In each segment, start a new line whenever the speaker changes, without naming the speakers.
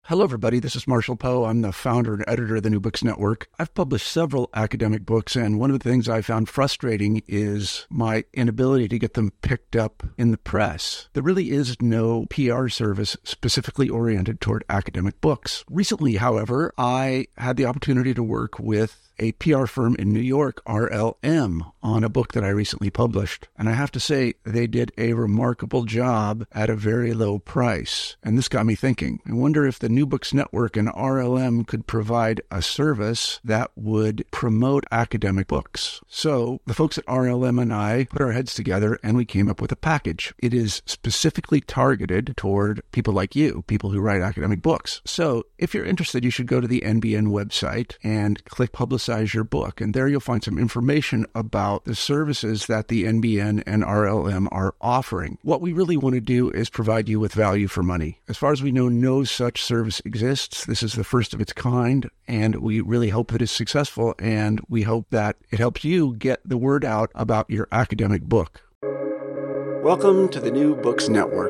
Hello, everybody. This is Marshall Poe. I'm the founder and editor of the New Books Network. I've published several academic books, and one of the things I found frustrating is my inability to get them picked up in the press. There really is no PR service specifically oriented toward academic books. Recently, however, I had the opportunity to work with a PR firm in New York, RLM, on a book that I recently published. And I have to say, they did a remarkable job at a very low price. And this got me thinking. I wonder if the New Books Network and RLM could provide a service that would promote academic books. So the folks at RLM and I put our heads together and we came up with a package. It is specifically targeted toward people like you, people who write academic books. So if you're interested, you should go to the NBN website and click Publicize Your Book. And there you'll find some information about the services that the NBN and RLM are offering. What we really want to do is provide you with value for money. As far as we know, no such service exists. This is the first of its kind, and we really hope that it's successful, and we hope that it helps you get the word out about your academic book. Welcome to the New Books Network.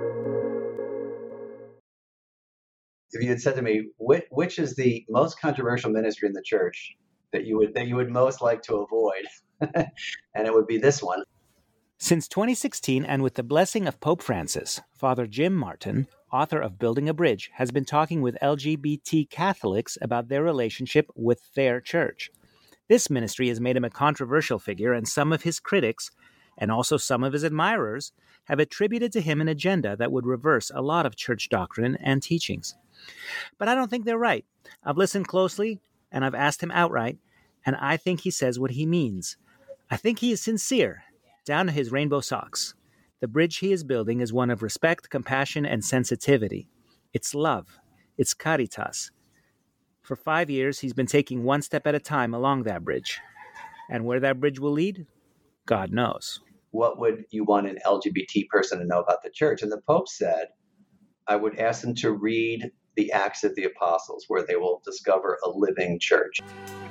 If you had said to me, which is the most controversial ministry in the church that you would most like to avoid, and it would be this one.
Since 2016, and with the blessing of Pope Francis, Father Jim Martin, author of Building a Bridge, has been talking with LGBT Catholics about their relationship with their church. This ministry has made him a controversial figure, and some of his critics, and also some of his admirers, have attributed to him an agenda that would reverse a lot of church doctrine and teachings. But I don't think they're right. I've listened closely, and I've asked him outright, and I think he says what he means. I think he is sincere, down to his rainbow socks. The bridge he is building is one of respect, compassion, and sensitivity. It's love. It's caritas. For 5 years, he's been taking one step at a time along that bridge. And where that bridge will lead, God knows.
What would you want an LGBT person to know about the church? And the Pope said, I would ask them to read the Acts of the Apostles, where they will discover a living church.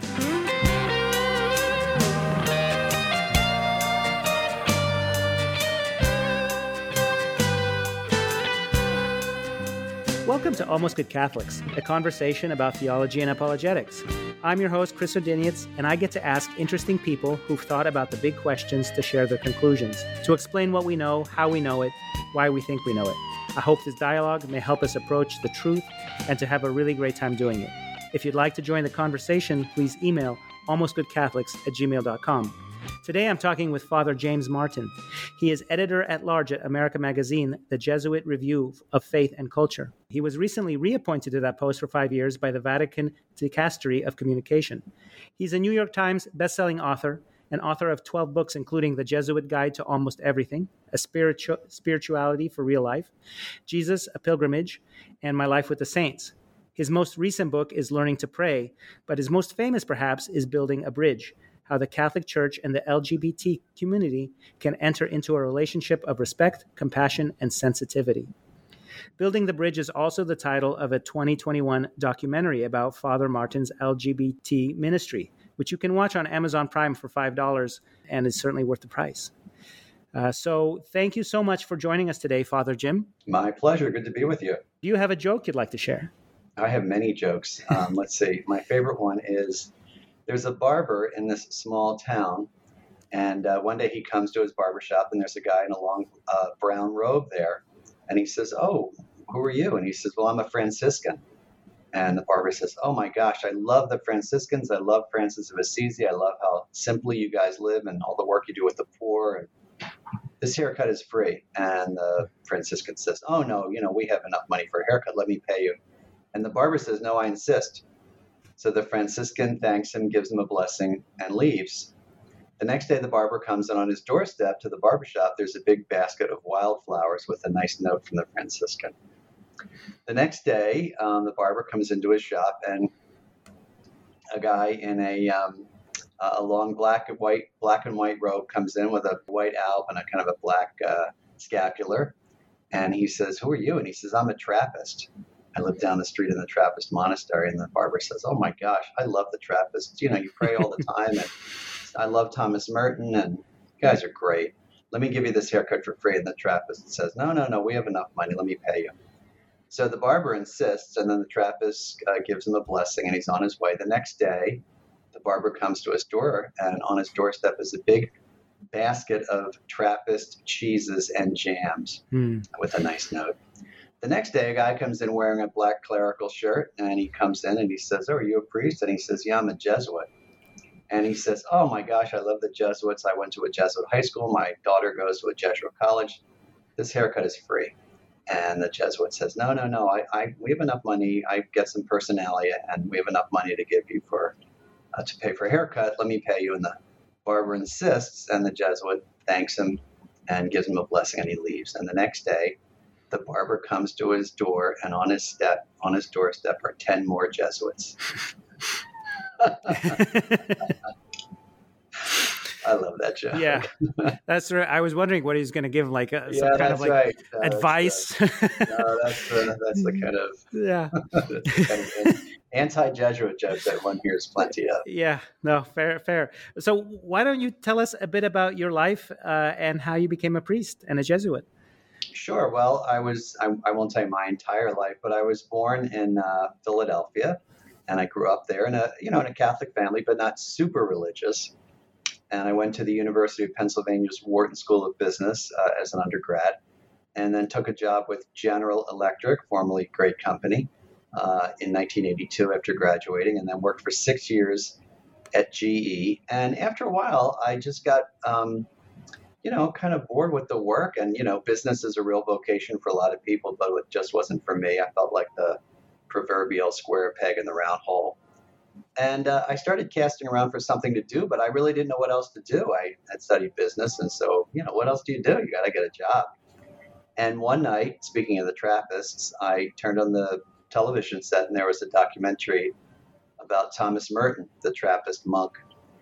Welcome to Almost Good Catholics, a conversation about theology and apologetics. I'm your host, Chris Odinietz, and I get to ask interesting people who've thought about the big questions to share their conclusions, to explain what we know, how we know it, why we think we know it. I hope this dialogue may help us approach the truth and to have a really great time doing it. If you'd like to join the conversation, please email almostgoodcatholics@gmail.com. Today I'm talking with Father James Martin. He is editor-at-large at America Magazine, the Jesuit Review of Faith and Culture. He was recently reappointed to that post for 5 years by the Vatican Dicastery of Communication. He's a New York Times bestselling author, and author of 12 books, including The Jesuit Guide to Almost Everything, A Spirituality for Real Life, Jesus, A Pilgrimage, and My Life with the Saints. His most recent book is Learning to Pray, but his most famous, perhaps, is Building a Bridge, How the Catholic Church and the LGBT community can enter into a relationship of respect, compassion, and sensitivity. Building the Bridge is also the title of a 2021 documentary about Father Martin's LGBT ministry, which you can watch on Amazon Prime for $5 and is certainly worth the price. So thank you so much for joining us today, Father Jim.
My pleasure. Good to be with you.
Do you have a joke you'd like to share?
I have many jokes. Let's see. My favorite one is there's a barber in this small town, and one day he comes to his barber shop, and there's a guy in a long brown robe there. And he says, oh, who are you? And he says, well, I'm a Franciscan. And the barber says, oh my gosh, I love the Franciscans. I love Francis of Assisi. I love how simply you guys live and all the work you do with the poor. And this haircut is free. And the Franciscan says, oh no, we have enough money for a haircut. Let me pay you. And the barber says, no, I insist. So the Franciscan thanks him, gives him a blessing, and leaves. The next day, the barber comes, and on his doorstep to the barbershop, there's a big basket of wildflowers with a nice note from the Franciscan. The next day, the barber comes into his shop, and a guy in a long black and white robe comes in with a white alb and a kind of a black scapular. And he says, who are you? And he says, I'm a Trappist. I live down the street in the Trappist monastery. And the barber says, oh my gosh, I love the Trappists. You pray all the time. And I love Thomas Merton, and you guys are great. Let me give you this haircut for free. And the Trappist says, no, we have enough money. Let me pay you. So the barber insists, and then the Trappist gives him a blessing, and he's on his way. The next day, the barber comes to his door, and on his doorstep is a big basket of Trappist cheeses and jams with a nice note. The next day, a guy comes in wearing a black clerical shirt, and he comes in and he says, "Oh, are you a priest?" And he says, "Yeah, I'm a Jesuit." And he says, "Oh my gosh, I love the Jesuits. I went to a Jesuit high school. My daughter goes to a Jesuit college. This haircut is free." And the Jesuit says, "No, no, no. We have enough money. I get some personality, and we have enough money to give you to pay for a haircut. Let me pay you." And the barber insists, and the Jesuit thanks him and gives him a blessing, and he leaves. And the next day, the barber comes to his door, and on his doorstep are 10 more Jesuits. I love that joke.
Yeah, that's right. I was wondering what he's going to give, like some kind of like
right.
advice.
No, that's the kind of that's the kind of anti-Jesuit joke that one hears plenty of.
Yeah, no, fair. So why don't you tell us a bit about your life and how you became a priest and a Jesuit?
Sure. Well, I won't say my entire life, but I was born in Philadelphia, and I grew up there in a Catholic family, but not super religious. And I went to the University of Pennsylvania's Wharton School of Business as an undergrad, and then took a job with General Electric, formerly Great Company, in 1982 after graduating, and then worked for 6 years at GE. And after a while, I just got kind of bored with the work, and business is a real vocation for a lot of people, but it just wasn't for me. I felt like the proverbial square peg in the round hole. And I started casting around for something to do, but I really didn't know what else to do. I had studied business, and so, what else do? You got to get a job. And one night, speaking of the Trappists, I turned on the television set, and there was a documentary about Thomas Merton, the Trappist monk.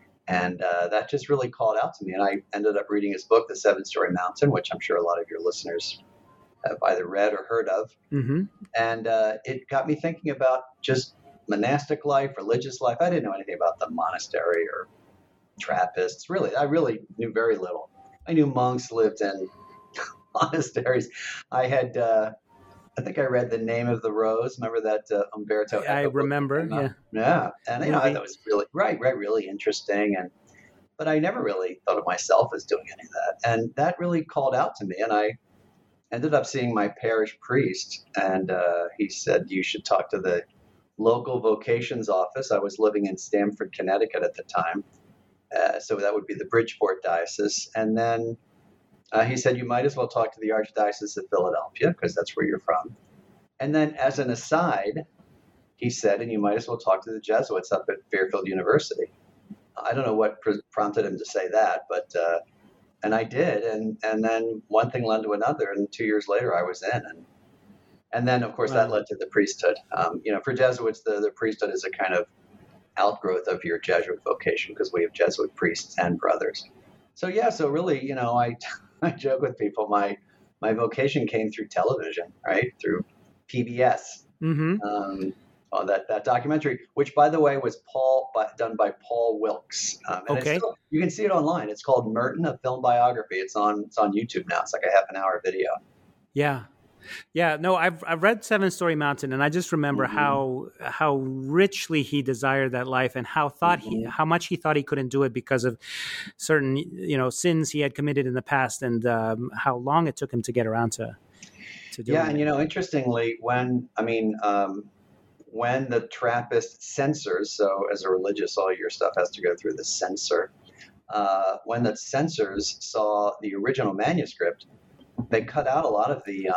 And that just really called out to me. And I ended up reading his book, The Seven-Storey Mountain, which I'm sure a lot of your listeners have either read or heard of.
Mm-hmm.
And it got me thinking about just monastic life, religious life. I didn't know anything about the monastery or Trappists. I really knew very little. I knew monks lived in monasteries. I think I read The Name of the Rose. Remember that Umberto Eco
I remember,
book? Yeah. And I thought it was really, really interesting. But I never really thought of myself as doing any of that. And that really called out to me. And I ended up seeing my parish priest. And he said, "You should talk to the local vocations office." I was living in Stamford, Connecticut at the time. So that would be the Bridgeport diocese. And then he said, "You might as well talk to the Archdiocese of Philadelphia, because that's where you're from." And then as an aside, he said, "And you might as well talk to the Jesuits up at Fairfield University." I don't know what prompted him to say that, but and I did. And then one thing led to another, and 2 years later I was in. And then, of course, that led to the priesthood. For Jesuits, the priesthood is a kind of outgrowth of your Jesuit vocation, because we have Jesuit priests and brothers. So really, I joke with people, my vocation came through television, right? Through PBS.
Mm-hmm.
That documentary, which, by the way, was done by Paul Wilkes.
Okay.
You can see it online. It's called Merton, a Film Biography. It's on YouTube now. It's like a half an hour video.
Yeah. No, I've read Seven-Storey Mountain, and I just remember how richly he desired that life, and how much he thought he couldn't do it because of certain sins he had committed in the past, and how long it took him to get around to doing it.
And interestingly, when the Trappist censors, so as a religious, all your stuff has to go through the censor. When the censors saw the original manuscript, they cut out a lot of the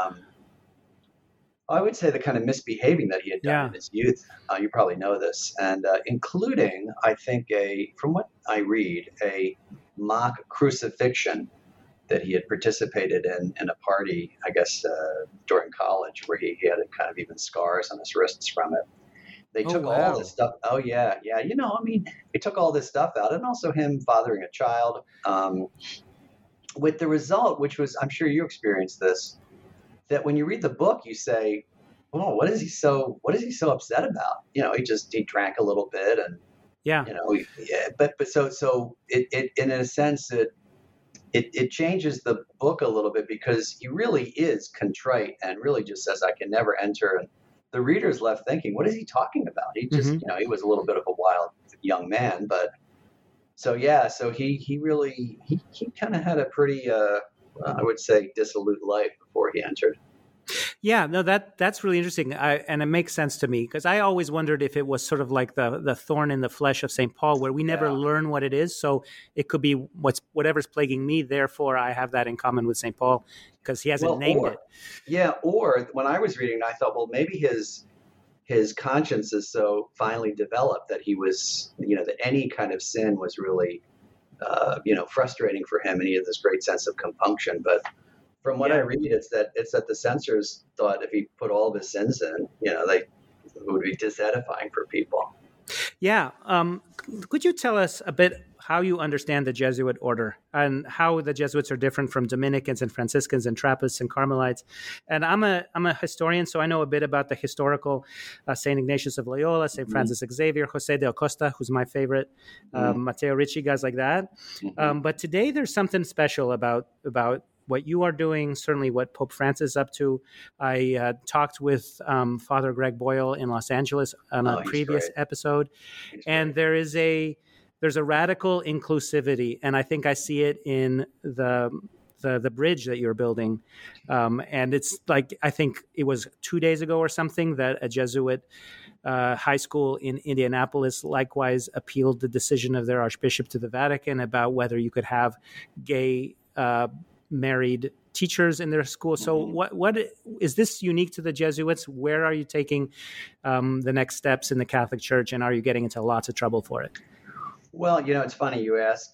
I would say the kind of misbehaving that he had done in his youth. You probably know this, and including, I think, from what I read, a mock crucifixion that he had participated in a party, I guess, during college, where he had kind of even scars on his wrists from it. They took all this stuff. Oh, yeah. They took all this stuff out, and also him fathering a child, with the result, which was, I'm sure you experienced this, that when you read the book, you say, "Oh, what is he so upset about?" He drank a little bit, and but so it in a sense, it changes the book a little bit because he really is contrite and really just says, I can never enter. And the reader's left thinking, what is he talking about? He just,
Mm-hmm.
he was a little bit of a wild young man, but so he really, he kind of had a pretty, I would say, dissolute life before he entered.
Yeah, no, that's really interesting, and it makes sense to me because I always wondered if it was sort of like the thorn in the flesh of St. Paul, where we never learn what it is. So it could be whatever's plaguing me. Therefore, I have that in common with St. Paul because he hasn't named it.
Yeah, or when I was reading, I thought, well, maybe his conscience is so finely developed that he was, that any kind of sin was really, frustrating for him, and he had this great sense of compunction, but. From what I read, it's that the censors thought if he put all of his sins in, it would be disedifying for people.
Yeah. Could you tell us a bit how you understand the Jesuit order and how the Jesuits are different from Dominicans and Franciscans and Trappists and Carmelites? And I'm a historian, so I know a bit about the historical St. Ignatius of Loyola, St. Francis Xavier, Jose de Acosta, who's my favorite, Matteo Ricci, guys like that. But today there's something special about what you are doing, certainly what Pope Francis is up to. I talked with Father Greg Boyle in Los Angeles on a previous episode, and there's a radical inclusivity, and I think I see it in the bridge that you're building, and it's like I think it was 2 days ago or something that a Jesuit high school in Indianapolis likewise appealed the decision of their Archbishop to the Vatican about whether you could have gay married teachers in their school. So what is this unique to the Jesuits? Where are you taking the next steps in the Catholic Church, and are you getting into lots of trouble for it?
Well, it's funny you ask.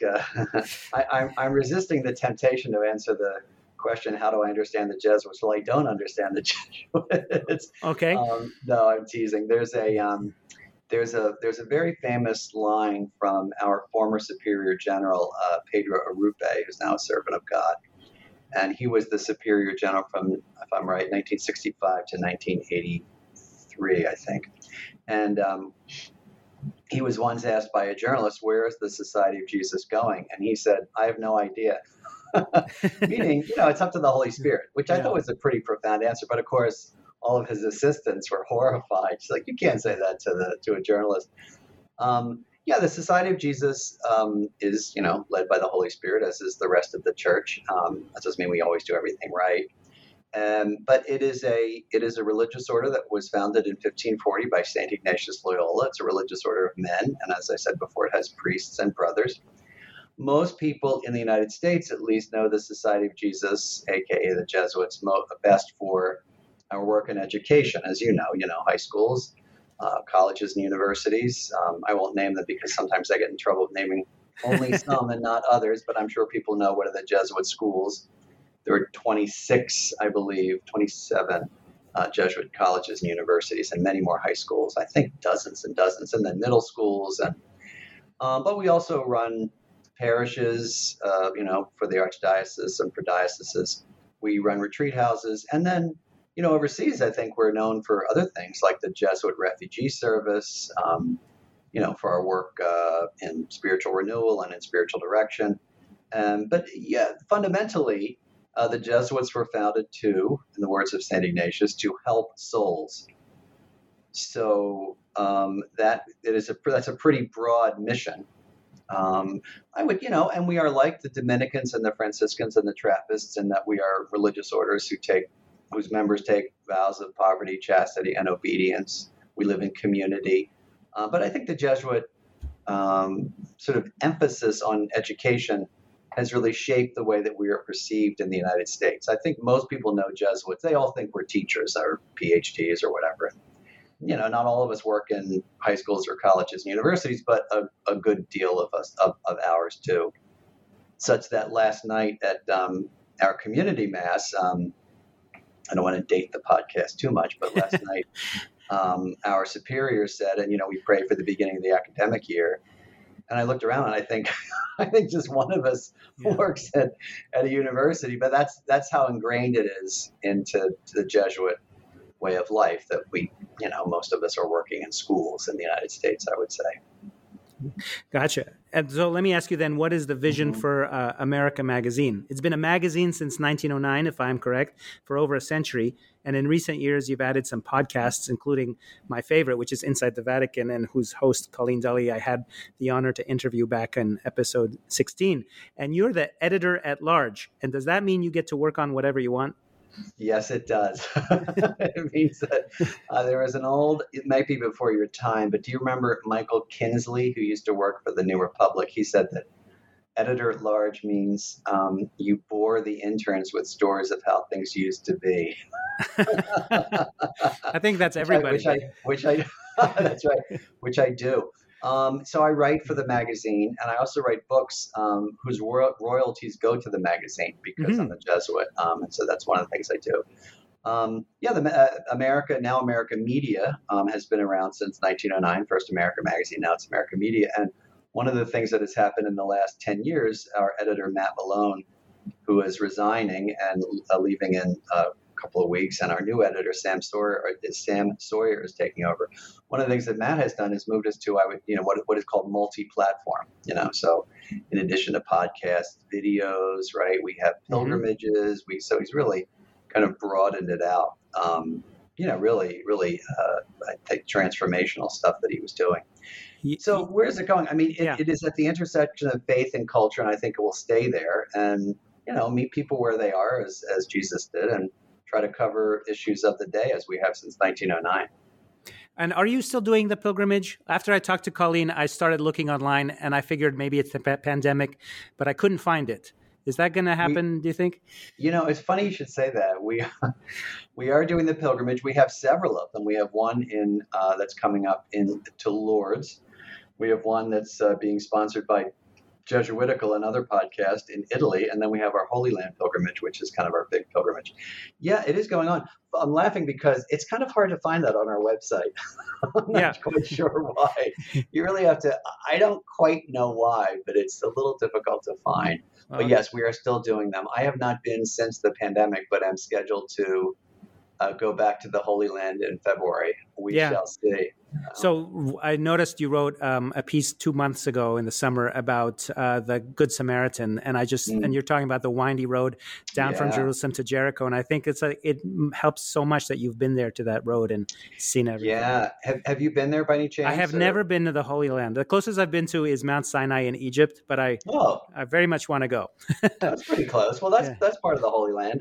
I'm resisting the temptation to answer the question, how do I understand the Jesuits? Well, I don't understand the Jesuits.
Okay.
No, I'm teasing. There's a very famous line from our former Superior General, Pedro Arrupe, who's now a servant of God. And he was the Superior General from, if I'm right, 1965 to 1983, I think. And he was once asked by a journalist, where is the Society of Jesus going? And he said, I have no idea. Meaning, it's up to the Holy Spirit, which I thought was a pretty profound answer. But of course, all of his assistants were horrified. She's like, you can't say that to a journalist. The Society of Jesus is, led by the Holy Spirit, as is the rest of the Church. That doesn't mean we always do everything right. But it is a religious order that was founded in 1540 by St. Ignatius Loyola. It's a religious order of men. And as I said before, it has priests and brothers. Most people in the United States, at least, know the Society of Jesus, a.k.a. the Jesuits, best for our work in education. As you know, high schools, colleges and universities. I won't name them because sometimes I get in trouble with naming only some and not others, but I'm sure people know what are the Jesuit schools. There are 26, I believe, 27 Jesuit colleges and universities and many more high schools. I think dozens and dozens, and then middle schools. But we also run parishes, for the archdiocese and for dioceses. We run retreat houses. And then, overseas, I think we're known for other things like the Jesuit Refugee Service, for our work in spiritual renewal and in spiritual direction. But fundamentally, the Jesuits were founded in the words of St. Ignatius, to help souls. So that's a pretty broad mission. I would, and we are like the Dominicans and the Franciscans and the Trappists in that we are religious orders whose members take vows of poverty, chastity, and obedience. We live in community. But I think the Jesuit sort of emphasis on education has really shaped the way that we are perceived in the United States. I think most people know Jesuits. They all think we're teachers or PhDs or whatever. Not all of us work in high schools or colleges and universities, but a good deal of us, of ours too. Such that last night at our community mass, I don't want to date the podcast too much, but last night our superior said, and we pray for the beginning of the academic year. And I looked around and I think just one of us works at a university, but that's how ingrained it is into the Jesuit way of life that we, most of us are working in schools in the United States, I would say.
Gotcha. And so let me ask you then, what is the vision for America Magazine? It's been a magazine since 1909, if I'm correct, for over a century. And in recent years, you've added some podcasts, including my favorite, which is Inside the Vatican, and whose host, Colleen Dully, I had the honor to interview back in episode 16. And you're the editor at large. And does that mean you get to work on whatever you want?
Yes, it does. It means that there was it might be before your time, but do you remember Michael Kinsley, who used to work for the New Republic? He said that editor at large means you bore the interns with stories of how things used to be.
I think that's everybody.
Which I that's right, which I do. So I write for the magazine, and I also write books whose royalties go to the magazine because I'm a Jesuit, and so that's one of the things I do. America Media has been around since 1909. First America Magazine, now it's America Media, and one of the things that has happened in the last 10 years, our editor Matt Malone, who is resigning and leaving in couple of weeks, and our new editor Sam Sawyer is taking over. One of the things that Matt has done is moved us to what is called multi-platform. So in addition to podcasts, videos, right? We have pilgrimages. So he's really kind of broadened it out. Really, I think transformational stuff that he was doing. So where's it going? I mean, it is at the intersection of faith and culture, and I think it will stay there. And meet people where they are, as Jesus did, and try to cover issues of the day as we have since 1909.
And are you still doing the pilgrimage? After I talked to Colleen, I started looking online, and I figured maybe it's the pandemic, but I couldn't find it. Is that going to happen, do you think?
It's funny you should say that. We are doing the pilgrimage. We have several of them. We have one that's coming up to Lourdes. We have one that's being sponsored by Jesuitical, another podcast in Italy, and then we have our Holy Land pilgrimage, which is kind of our big pilgrimage. Yeah, it is going on. I'm laughing because it's kind of hard to find that on our website. I'm not quite sure why. You really have to. I don't quite know why, but it's a little difficult to find. But yes, we are still doing them. I have not been since the pandemic, but I'm scheduled to go back to the Holy Land in February. We shall see.
So I noticed you wrote a piece 2 months ago in the summer about the Good Samaritan, and and you're talking about the windy road down from Jerusalem to Jericho, and I think it helps so much that you've been there to that road and seen everything.
Yeah, have you been there by any chance?
I have never been to the Holy Land. The closest I've been to is Mount Sinai in Egypt, but I very much want to go.
That's pretty close. Well, that's part of the Holy Land.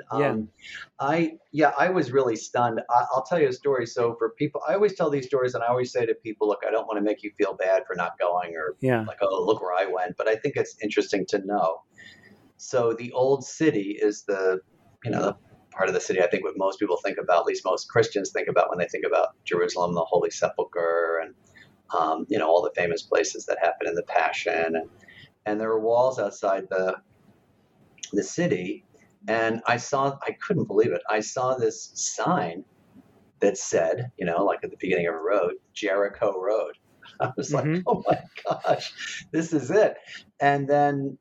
I was really stunned. I'll tell you a story. So for people, I always tell these stories, and I always say to people, look, I don't want to make you feel bad for not going or like, oh, look where I went. But I think it's interesting to know. So the Old City is the part of the city I think what most people think about, at least most Christians think about when they think about Jerusalem, the Holy Sepulchre, and all the famous places that happen in the Passion. And there are walls outside the city. And I couldn't believe it. I saw this sign that said, like at the beginning of a road, Jericho Road. I was like, oh my gosh, this is it. And then,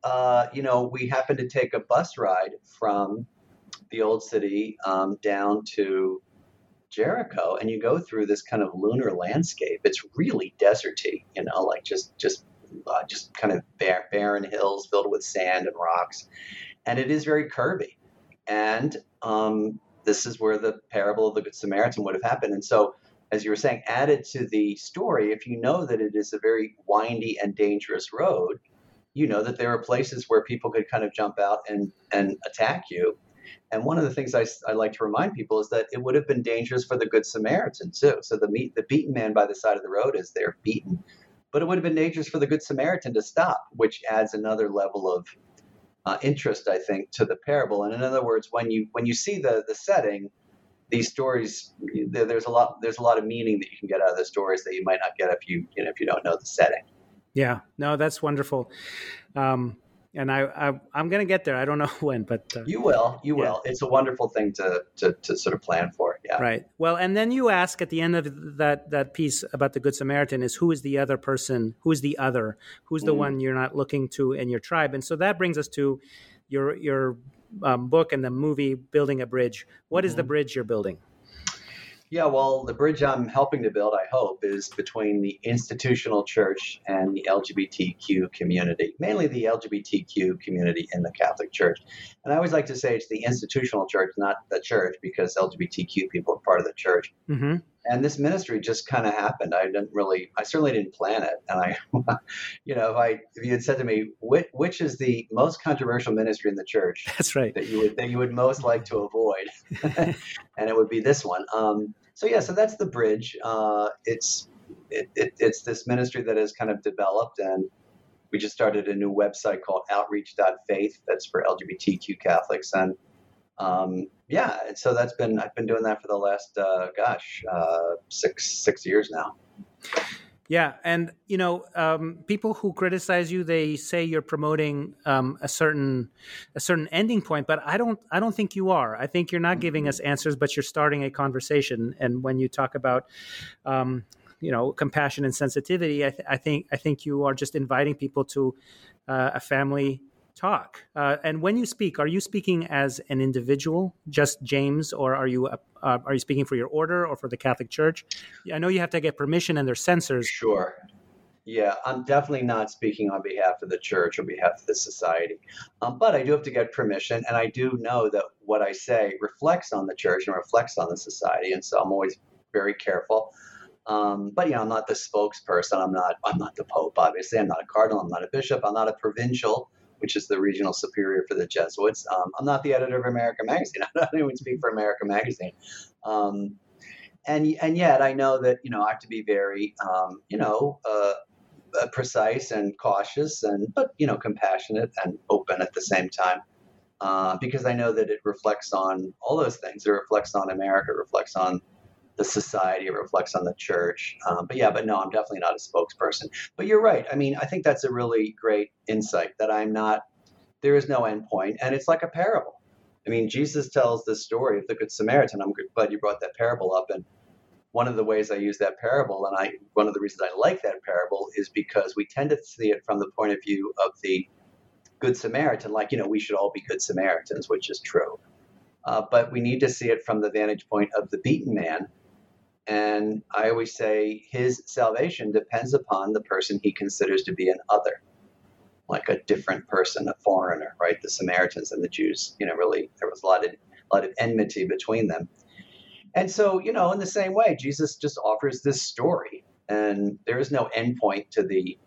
we happened to take a bus ride from the Old City down to Jericho, and you go through this kind of lunar landscape. It's really deserty, like just kind of barren hills filled with sand and rocks. And it is very curvy. And this is where the parable of the Good Samaritan would have happened. And so, as you were saying, added to the story, if you know that it is a very windy and dangerous road, you know that there are places where people could kind of jump out and attack you. And one of the things I like to remind people is that it would have been dangerous for the Good Samaritan too. So the beaten man by the side of the road is there beaten. But it would have been dangerous for the Good Samaritan to stop, which adds another level of interest, I think, to the parable. And in other words, when you see the setting, these stories, there's a lot of meaning that you can get out of the stories that you might not get if you don't know the setting.
Yeah, no, that's wonderful. And I'm going to get there. I don't know when, but
you will. It's a wonderful thing to sort of plan for. Yeah.
Right. Well, and then you ask at the end of that piece about the Good Samaritan is who is the other person? Who is the other? Who's the one you're not looking to in your tribe? And so that brings us to your book and the movie Building a Bridge. What is the bridge you're building?
Yeah, well, the bridge I'm helping to build, I hope, is between the institutional church and the LGBTQ community, mainly the LGBTQ community in the Catholic Church. And I always like to say it's the institutional church, not the church, because LGBTQ people are part of the church.
Mm-hmm.
And this ministry just kind of happened. I certainly didn't plan it. And if you had said to me, which is the most controversial ministry in the church
That's right.
that you would most like to avoid, and it would be this one. So that's the bridge. It's this ministry that has kind of developed, and we just started a new website called Outreach.faith. That's for LGBTQ Catholics, and so I've been doing that for the last 6 years now.
Yeah, and people who criticize you, they say you're promoting a certain ending point, but I don't think you are. I think you're not giving us answers, but you're starting a conversation. And when you talk about compassion and sensitivity, I think you are just inviting people to a family talk. And when you speak, are you speaking as an individual, just James, or are you speaking for your order or for the Catholic Church? I know you have to get permission and there's censors.
Sure. Yeah, I'm definitely not speaking on behalf of the church or behalf of the society. But I do have to get permission, and I do know that what I say reflects on the church and reflects on the society, and so I'm always very careful. But I'm not the spokesperson. I'm not the Pope, obviously. I'm not a cardinal. I'm not a bishop. I'm not a provincial, which is the regional superior for the Jesuits. I'm not the editor of America Magazine. I don't even speak for America Magazine. And yet I know that, I have to be very, precise and cautious but compassionate and open at the same time. Because I know that it reflects on all those things. It reflects on America, it reflects on the society, it reflects on the church. But no, I'm definitely not a spokesperson. But you're right. I mean, I think that's a really great insight that there is no end point. And it's like a parable. I mean, Jesus tells this story of the Good Samaritan. I'm glad you brought that parable up. And one of the ways I use that parable, and one of the reasons I like that parable, is because we tend to see it from the point of view of the Good Samaritan, like, we should all be Good Samaritans, which is true. But we need to see it from the vantage point of the beaten man. And I always say his salvation depends upon the person he considers to be an other, like a different person, a foreigner, right? The Samaritans and the Jews, really, there was a lot of enmity between them. And so, in the same way, Jesus just offers this story, and there is no endpoint to the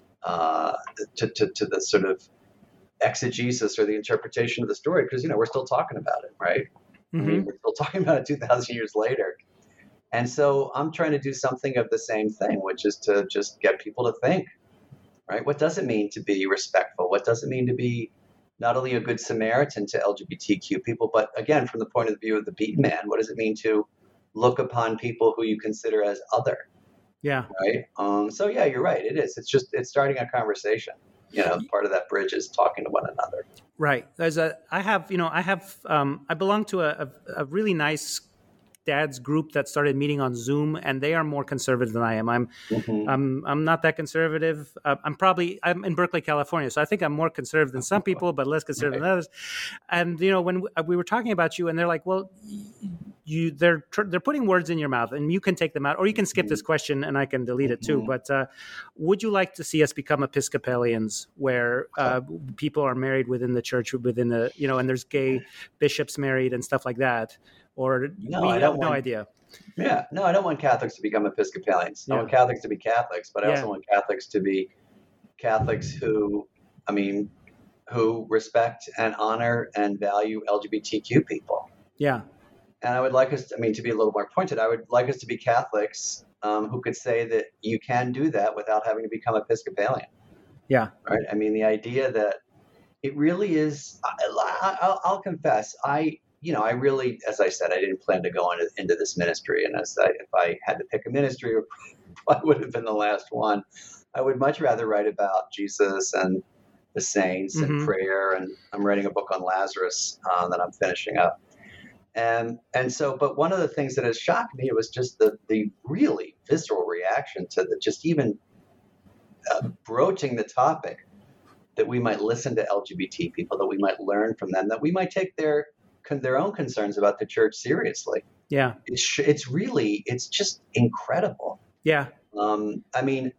to the sort of exegesis or the interpretation of the story, because we're still talking about it, right? Mm-hmm. I mean, we're still talking about it 2,000 years later. And so I'm trying to do something of the same thing, which is to just get people to think, right? What does it mean to be respectful? What does it mean to be not only a good Samaritan to LGBTQ people, but again, from the point of view of the beaten man, what does it mean to look upon people who you consider as other?
Yeah.
Right. So yeah, you're right. It is. It's starting a conversation. Part of that bridge is talking to one another.
Right. I belong to a really nice dad's group that started meeting on Zoom, and they are more conservative than I am. I'm not that conservative. I'm in Berkeley, California, so I think I'm more conservative than some people, but less conservative than others. And when we were talking about you, and they're like, well, they're putting words in your mouth, and you can take them out, or you can skip this question, and I can delete it too. But would you like to see us become Episcopalians, where people are married within the church, within the and there's gay bishops married and stuff like that? Or
no, I don't
have no idea.
Yeah, no, I don't want Catholics to become Episcopalians. I want Catholics to be Catholics, but I also want Catholics to be Catholics who respect and honor and value LGBTQ people.
Yeah.
And I would like us, to be a little more pointed, I would like us to be Catholics who could say that you can do that without having to become Episcopalian.
Yeah.
Right. I mean, the idea that it really is, I'll confess, I really, as I said, I didn't plan to go into this ministry. And if I had to pick a ministry, I would have been the last one. I would much rather write about Jesus and the saints and prayer. And I'm writing a book on Lazarus that I'm finishing up. And so, but one of the things that has shocked me was just the really visceral reaction to just even broaching the topic, that we might listen to LGBT people, that we might learn from them, that we might take their their own concerns about the church seriously.
Yeah.
It's just incredible.
Yeah.
I mean,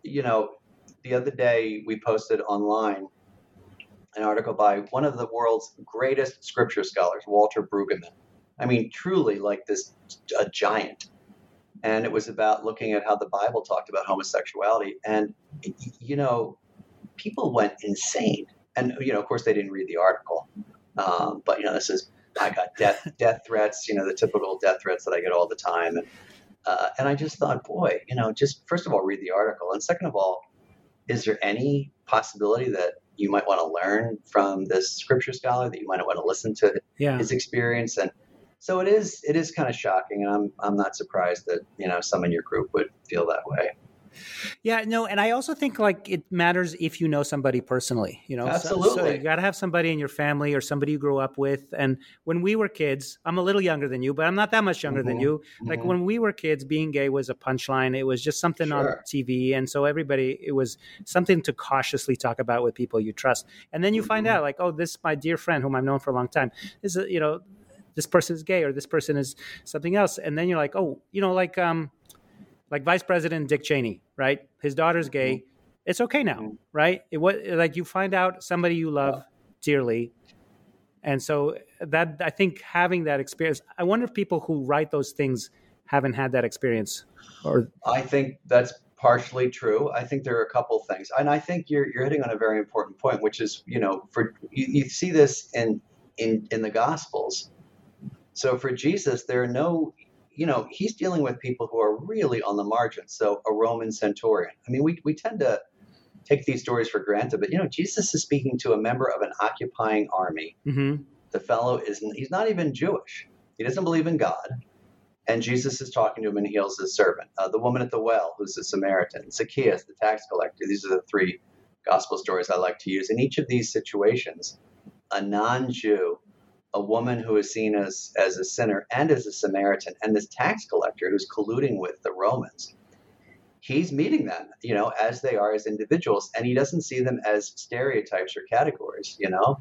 the other day we posted online an article by one of the world's greatest scripture scholars, Walter Brueggemann. I mean, truly like a giant. And it was about looking at how the Bible talked about homosexuality. And, people went insane. And, of course, they didn't read the article. But, I got death threats, the typical death threats that I get all the time. And I just thought, boy, just first of all, read the article. And second of all, is there any possibility that you might want to learn from this scripture scholar, that you might want to listen to his experience? And so it is kind of shocking. And I'm not surprised that, some in your group would feel that way.
Yeah, no, and I also think like it matters if you know somebody personally,
Absolutely.
So you got to have somebody in your family or somebody you grew up with. And when we were kids, I'm a little younger than you, but I'm not that much younger than you. Like when we were kids, being gay was a punchline. It was just something on TV. And so it was something to cautiously talk about with people you trust. And then you find out like, oh, this, my dear friend whom I've known for a long time, is, this person is gay or this person is something else. And then you're like, oh, like Vice President Dick Cheney, right? His daughter's gay. It's okay now, right? It was like you find out somebody you love dearly. And so that, I think having that experience, I wonder if people who write those things haven't had that experience. Or I
think that's partially true. I think there are a couple things. And I think you're hitting on a very important point, which is, you see this in the Gospels. So for Jesus, there are no, he's dealing with people who are really on the margins. So a Roman centurion. I mean, we tend to take these stories for granted, but Jesus is speaking to a member of an occupying army. Mm-hmm. The fellow he's not even Jewish. He doesn't believe in God. And Jesus is talking to him and heals his servant. The woman at the well, who's a Samaritan. Zacchaeus, the tax collector. These are the three gospel stories I like to use. In each of these situations, a non-Jew, a woman who is seen as a sinner and as a Samaritan, and this tax collector who's colluding with the Romans, he's meeting them, as they are as individuals, and he doesn't see them as stereotypes or categories,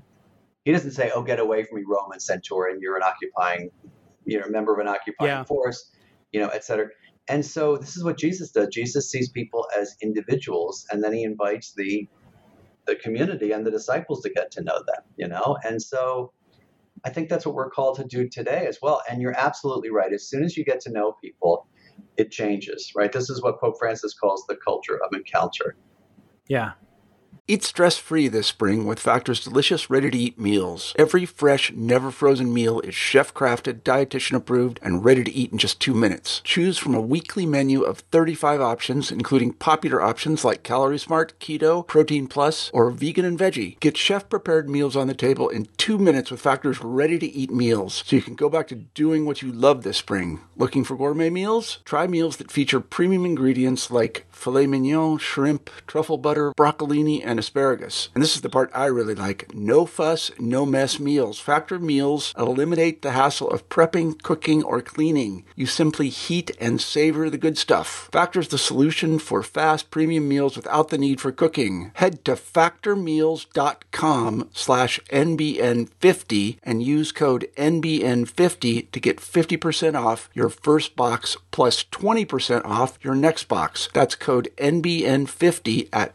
He doesn't say, oh, get away from me, Roman centurion, you're an occupying, a member of an occupying force, et cetera. And so this is what Jesus does. Jesus sees people as individuals, and then he invites the community and the disciples to get to know them, And so I think that's what we're called to do today as well. And you're absolutely right. As soon as you get to know people, it changes, right? This is what Pope Francis calls the culture of encounter.
Yeah.
Eat stress-free this spring with Factor's delicious, ready-to-eat meals. Every fresh, never-frozen meal is chef-crafted, dietitian-approved, and ready to eat in just 2 minutes. Choose from a weekly menu of 35 options, including popular options like Calorie Smart, Keto, Protein Plus, or Vegan and Veggie. Get chef-prepared meals on the table in 2 minutes with Factor's ready-to-eat meals, so you can go back to doing what you love this spring. Looking for gourmet meals? Try meals that feature premium ingredients like filet mignon, shrimp, truffle butter, broccolini, and asparagus. And this is the part I really like. No fuss, no mess meals. Factor meals eliminate the hassle of prepping, cooking, or cleaning. You simply heat and savor the good stuff. Factor's the solution for fast premium meals without the need for cooking. Head to factormeals.com/NBN50 and use code NBN50 to get 50% off your first box plus 20% off your next box. That's code NBN50 at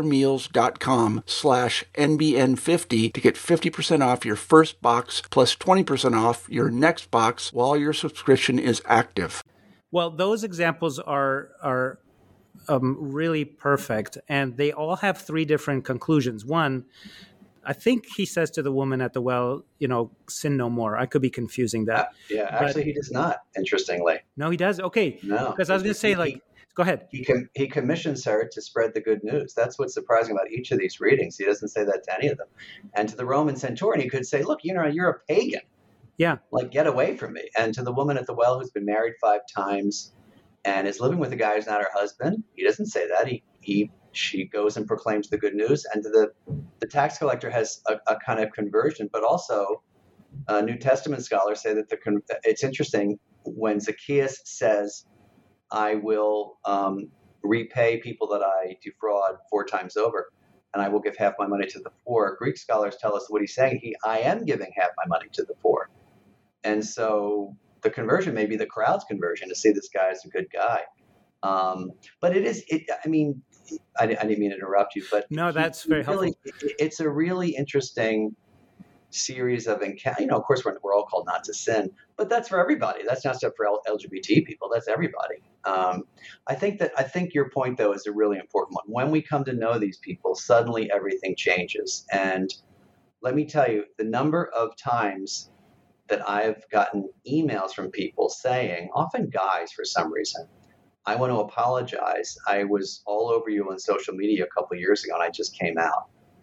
factormeals.com/NBN50 to get 50% off your first box plus 20% off your next box while your subscription is active.
Well, those examples are really perfect, and they all have 3 different conclusions. One, I think he says to the woman at the well, sin no more. I could be confusing that.
Actually, he does not, interestingly.
No, he does? Okay. No. Because I was going to say, go ahead.
He commissions her to spread the good news. That's what's surprising about each of these readings. He doesn't say that to any of them. And to the Roman centurion, he could say, look, you're a pagan.
Yeah.
Get away from me. And to the woman at the well who's been married 5 times and is living with a guy who's not her husband, he doesn't say that. She goes and proclaims the good news. And to the tax collector has a kind of conversion, but also New Testament scholars say that it's interesting when Zacchaeus says, I will repay people that I defraud 4 times over, and I will give half my money to the poor. Greek scholars tell us what he's saying. I am giving half my money to the poor. And so the conversion may be the crowd's conversion to see this guy as a good guy. But I mean, I didn't mean to interrupt you, but
No, that's very helpful.
It's a really interesting series of encounters. Of course, we're all called not to sin, but that's for everybody. That's not just for LGBT people. That's everybody. I think your point, though, is a really important one. When we come to know these people, suddenly everything changes. And let me tell you, the number of times that I've gotten emails from people saying, often guys for some reason, I want to apologize. I was all over you on social media a couple of years ago, and I just came out.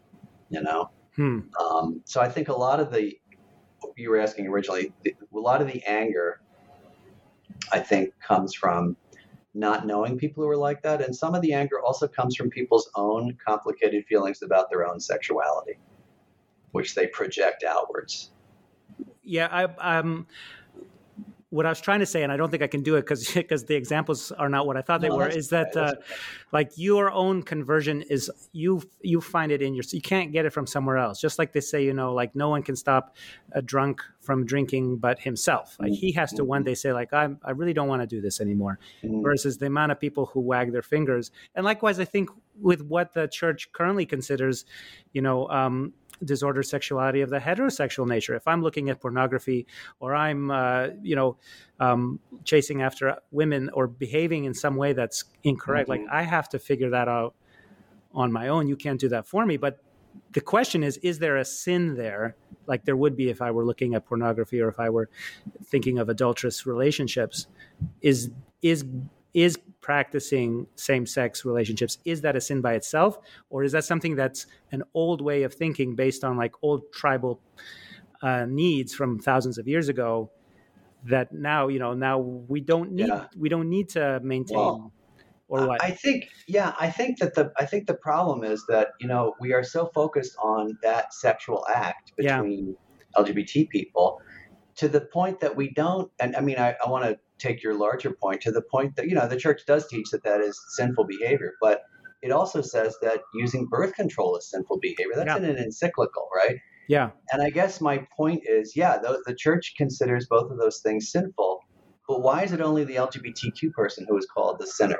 So I think a lot of you were asking originally, a lot of the anger, I think, comes from not knowing people who are like that. And some of the anger also comes from people's own complicated feelings about their own sexuality, which they project outwards.
Yeah, what I was trying to say, and I don't think I can do it because the examples are not what I thought they were, is that like your own conversion is you find it in you can't get it from somewhere else. Just like they say, like no one can stop a drunk from drinking but himself. Like he has to one day say, like, I really don't want to do this anymore. Versus the amount of people who wag their fingers. And likewise, I think with what the church currently considers, disordered sexuality of the heterosexual nature. If I'm looking at pornography or I'm, chasing after women or behaving in some way that's incorrect, like I have to figure that out on my own. You can't do that for me. But the question is there a sin there? Like there would be if I were looking at pornography or if I were thinking of adulterous relationships. Is practicing same-sex relationships, is that a sin by itself, or is that something that's an old way of thinking based on like old tribal needs from thousands of years ago that now we don't need to maintain? Or what?
I think the problem is that we are so focused on that sexual act between LGBT people to the point that we don't. And I mean, I want to take your larger point to the point that the church does teach that is sinful behavior, but it also says that using birth control is sinful behavior. That's in an encyclical, right?
Yeah.
And I guess my point is, the church considers both of those things sinful, but why is it only the LGBTQ person who is called the sinner?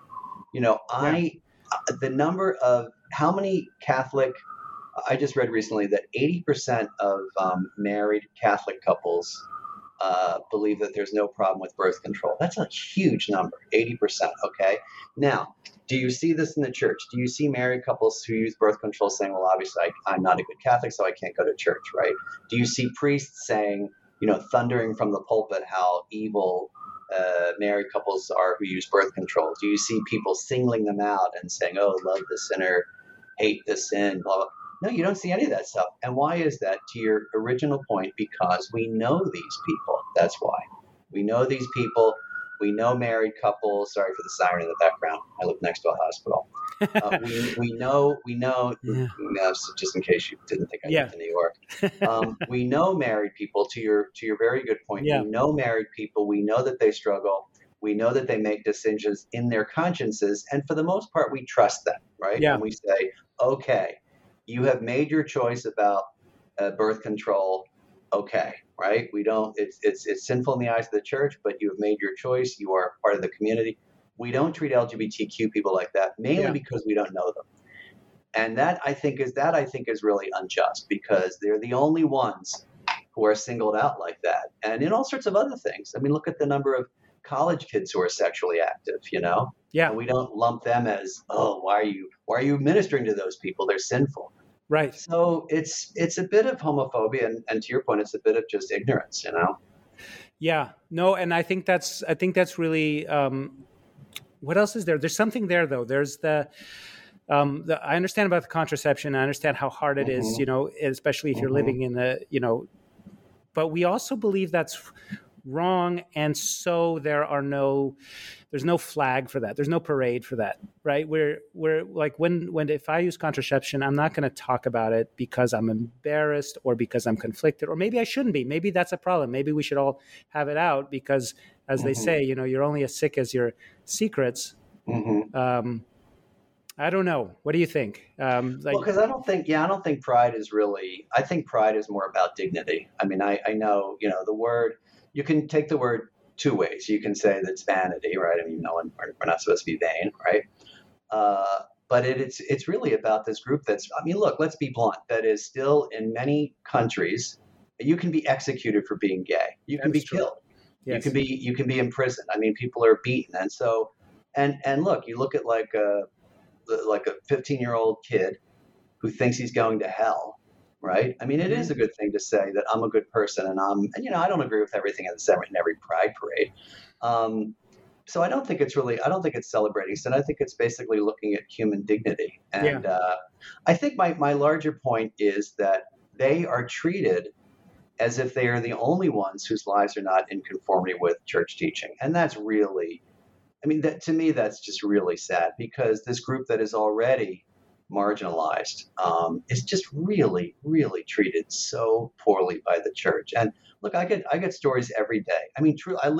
The number of how many Catholic, I just read recently that 80% of married Catholic couples believe that there's no problem with birth control. That's a huge number, 80%. Okay. Now, do you see this in the church? Do you see married couples who use birth control saying, well, obviously I'm not a good Catholic, so I can't go to church, right? Do you see priests saying, thundering from the pulpit how evil married couples are who use birth control? Do you see people singling them out and saying, oh, love the sinner, hate the sin, blah, blah? No, you don't see any of that stuff. And why is that? To your original point, because we know these people. That's why. We know these people. We know married couples. Sorry for the siren in the background. I live next to a hospital. We know, just in case you didn't think I lived in New York. We know married people, to your very good point. We know married people. We know that they struggle. We know that they make decisions in their consciences. And for the most part, we trust them, right?
Yeah.
And we say, okay, you have made your choice about birth control. Okay, right? We don't. It's sinful in the eyes of the church, but you have made your choice. You are part of the community. We don't treat LGBTQ people like that, mainly because we don't know them, and that I think is really unjust because they're the only ones who are singled out like that, and in all sorts of other things. I mean, look at the number of college kids who are sexually active.
Yeah,
and we don't lump them as, oh, why are you ministering to those people? They're sinful.
Right.
So it's a bit of homophobia, and to your point, it's a bit of just ignorance,
Yeah. No, and I think that's really. What else is there? There's something there, though. There's I understand about the contraception. I understand how hard it is, especially if you're living in But we also believe that's wrong, and so there's no flag for that. There's no parade for that, right? We're like when if I use contraception, I'm not going to talk about it because I'm embarrassed or because I'm conflicted, or maybe I shouldn't be. Maybe that's a problem. Maybe we should all have it out because, as they say, you're only as sick as your secrets. I don't know. What do you think?
Well, because I don't think pride is really. I think pride is more about dignity. I mean, I know, the word. You can take the word two ways. You can say that's vanity, right? I mean, we're not supposed to be vain, right? But it's really about this group that's. I mean, look, let's be blunt. That is still in many countries, you can be executed for being gay. You can be killed. Yes. You can be imprisoned. I mean, people are beaten, and so, and look, you look at like a 15-year-old kid who thinks he's going to hell, right? I mean, it is a good thing to say that I'm a good person, and I don't agree with everything in every pride parade. So I don't think it's celebrating sin. I think it's basically looking at human dignity. And I think my larger point is that they are treated as if they are the only ones whose lives are not in conformity with church teaching. And that's really, to me, that's just really sad, because this group that is already marginalized is just really, really treated so poorly by the church. And look, I get stories every day. I mean,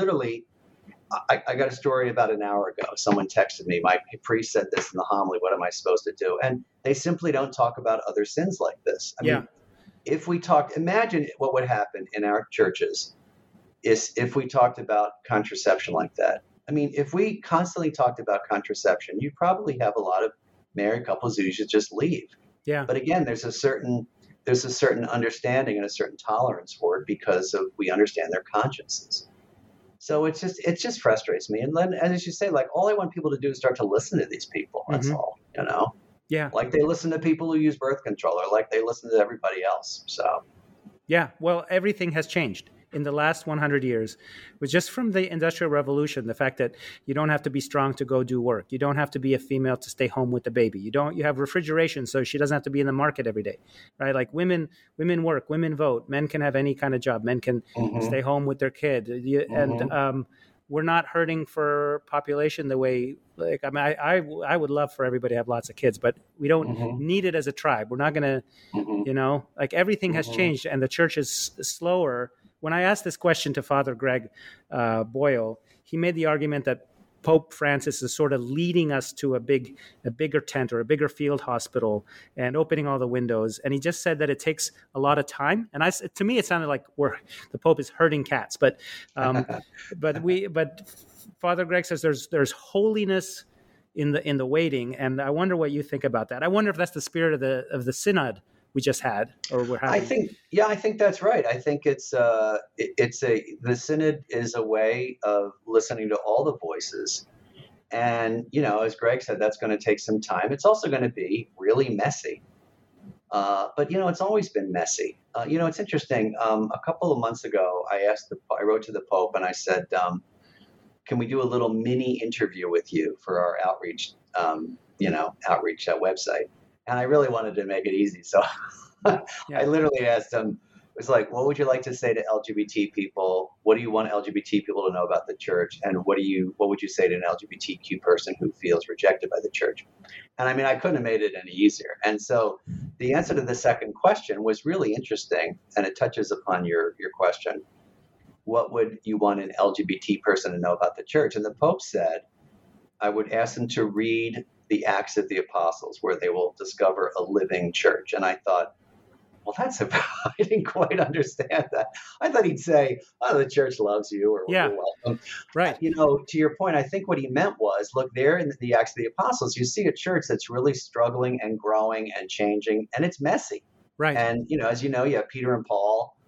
I got a story about an hour ago. Someone texted me, my priest said this in the homily, what am I supposed to do? And they simply don't talk about other sins like this. I mean, if we imagine what would happen in our churches is if we talked about contraception like that. I mean, if we constantly talked about contraception, you'd probably have a lot of married couples who should just leave. Yeah. But again, there's a certain understanding and a certain tolerance for it because we understand their consciences. So it just frustrates me. And then, as you say, like, all I want people to do is start to listen to these people. That's all, Yeah. Like they listen to people who use birth control, or like they listen to everybody else. So.
Yeah. Well, everything has changed in the last 100 years. It was just from the Industrial Revolution, the fact that you don't have to be strong to go do work. You don't have to be a female to stay home with the baby. You have refrigeration, so she doesn't have to be in the market every day, right? Like women work, women vote, men can have any kind of job, men can stay home with their kid. And we're not hurting for population the way, like, I would love for everybody to have lots of kids, but we don't need it as a tribe. We're not going to, like, everything has changed, and the church is slower. When I asked this question to Father Greg Boyle, he made the argument that Pope Francis is sort of leading us to a bigger tent or a bigger field hospital and opening all the windows. And he just said that it takes a lot of time. And to me, it sounded like the Pope is herding cats. But Father Greg says there's holiness in the waiting. And I wonder what you think about that. I wonder if that's the spirit of the synod we just had, or we're having.
I think that's right. I think the synod is a way of listening to all the voices. And, as Greg said, that's going to take some time. It's also going to be really messy. But, it's always been messy. It's interesting. A couple of months ago, I wrote to the Pope and I said, can we do a little mini interview with you for our outreach website? And I really wanted to make it easy. So I literally asked him, it was like, what would you like to say to LGBT people? What do you want LGBT people to know about the church? And what would you say to an LGBTQ person who feels rejected by the church? And I couldn't have made it any easier. And so the answer to the second question was really interesting. And it touches upon your question. What would you want an LGBT person to know about the church? And the Pope said, I would ask them to read the Acts of the Apostles, where they will discover a living church. And I thought, well, I didn't quite understand that. I thought he'd say, oh, the church loves you, or you're welcome.
Right.
To your point, I think what he meant was, look, there in the Acts of the Apostles, you see a church that's really struggling and growing and changing, and it's messy.
Right.
And, as you have Peter and Paul,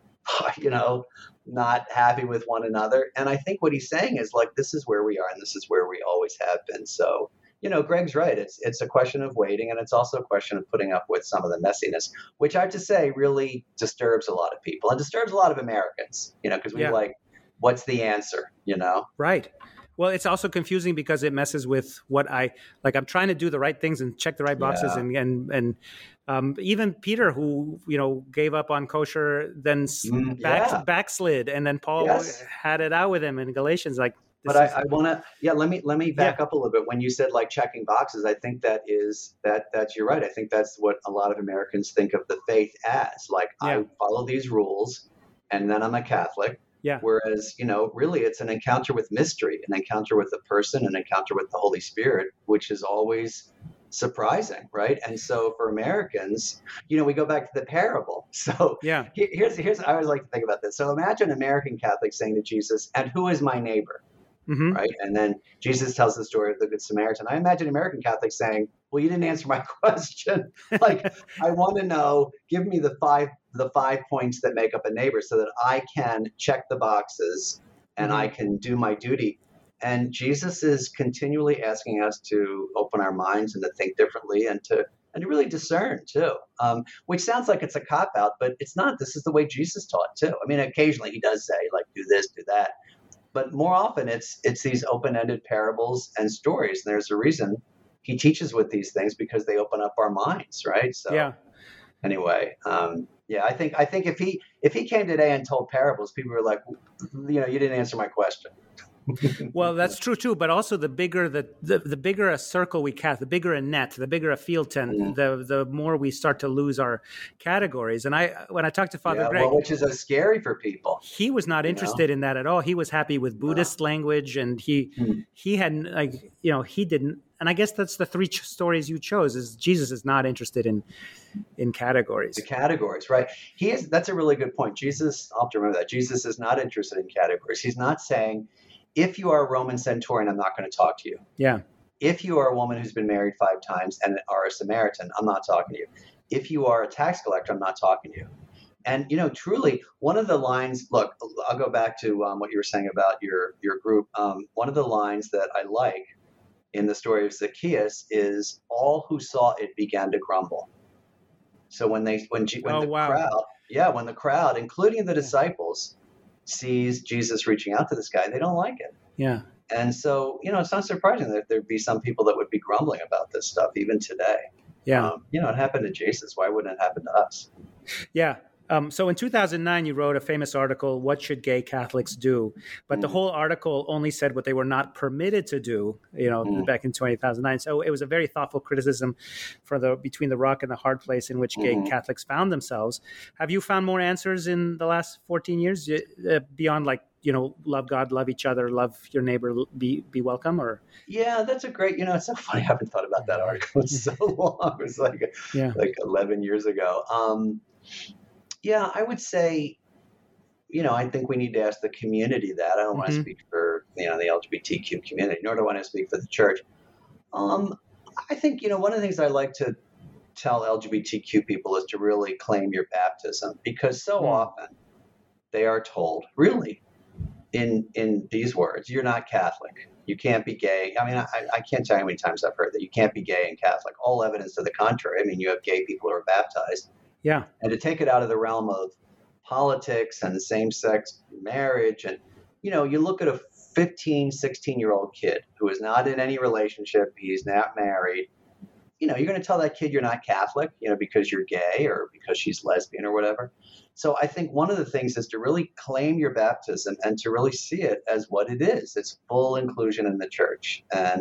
not happy with one another. And I think what he's saying is, like, this is where we are, and this is where we always have been. So, Greg's right. It's a question of waiting, and it's also a question of putting up with some of the messiness, which I have to say really disturbs a lot of people and disturbs a lot of Americans, because we're like, what's the answer,
Right. Well, it's also confusing because it messes with what I'm trying to do the right things and check the right boxes. And even Peter, who, gave up on kosher, then backslid. And then Paul had it out with him in Galatians.
But I want to, let me back up a little bit. When you said like checking boxes, I think that's you're right. I think that's what a lot of Americans think of the faith as. Like, I follow these rules and then I'm a Catholic. Yeah. Whereas, really it's an encounter with mystery, an encounter with the person, an encounter with the Holy Spirit, which is always surprising, right? And so for Americans, we go back to the parable. So
Yeah.
here's I always like to think about this. So imagine American Catholics saying to Jesus, "And who is my neighbor?"
Hmm.
Right? And then Jesus tells the story of the Good Samaritan. I imagine American Catholics saying, "Well, you didn't answer my question. Like, I want to know. Give me the five points that make up a neighbor, so that I can check the boxes and I can do my duty." And Jesus is continually asking us to open our minds and to think differently and to really discern too. Which sounds like it's a cop out, but it's not. This is the way Jesus taught too. I mean, occasionally he does say like, "Do this, do that." But more often it's these open-ended parables and stories. And there's a reason he teaches with these things, because they open up our minds, right? So
Yeah.
anyway, I think if he came today and told parables, people were like, you didn't answer my question.
Well, that's true too. But also, the bigger the bigger a circle we cast, the bigger a net, the bigger a field tent, the more we start to lose our categories. And when I talked to Father Greg,
which is so scary for people,
he was not interested in that at all. He was happy with Buddhist language, and he had he didn't. And I guess that's the three stories you chose. Is Jesus is not interested in categories.
The categories, right? That's a really good point. Jesus, I'll have to remember that. Jesus is not interested in categories. He's not saying, if you are a Roman centurion, I'm not going to talk to you.
Yeah.
If you are a woman who's been married 5 times and are a Samaritan, I'm not talking to you. If you are a tax collector, I'm not talking to you. And, truly, one of the lines, look, I'll go back to what you were saying about your group. One of the lines that I like in the story of Zacchaeus is, all who saw it began to grumble. So when the crowd, including the disciples, sees Jesus reaching out to this guy, they don't like it.
Yeah.
And so, it's not surprising that there'd be some people that would be grumbling about this stuff even today.
Yeah.
It happened to Jesus. Why wouldn't it happen to us?
Yeah. So in 2009, you wrote a famous article, "What Should Gay Catholics Do?" But the whole article only said what they were not permitted to do, back in 2009. So it was a very thoughtful criticism for between the rock and the hard place in which gay Catholics found themselves. Have you found more answers in the last 14 years beyond love God, love each other, love your neighbor, be welcome? Or
yeah, that's a great. It's so funny. I haven't thought about that article in so long. It was like 11 years ago. Yeah, I would say, I think we need to ask the community that. I don't want to speak for, the LGBTQ community, nor do I want to speak for the church. I think, one of the things I like to tell LGBTQ people is to really claim your baptism, because so often they are told, really, in these words, you're not Catholic. You can't be gay. I mean, I can't tell you how many times I've heard that you can't be gay and Catholic. All evidence to the contrary. I mean, you have gay people who are baptized.
Yeah.
And to take it out of the realm of politics and same-sex marriage. And, you look at a 15, 16-year-old kid who is not in any relationship. He's not married. You're going to tell that kid you're not Catholic, because you're gay or because she's lesbian or whatever. So I think one of the things is to really claim your baptism and to really see it as what it is. It's full inclusion in the church. And